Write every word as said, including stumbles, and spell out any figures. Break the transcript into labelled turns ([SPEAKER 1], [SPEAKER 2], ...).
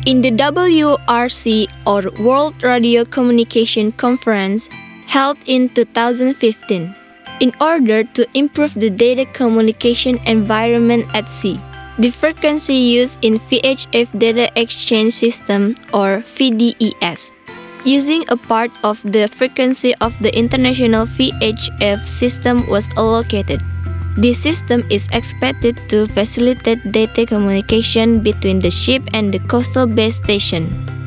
[SPEAKER 1] In the W R C, or World Radio Communication Conference, held in two thousand fifteen, in order to improve the data communication environment at sea, the frequency used in V H F Data Exchange System, or V D E S, using a part of the frequency of the international V H F system was allocated. This system is expected to facilitate data communication between the ship and the coastal base station.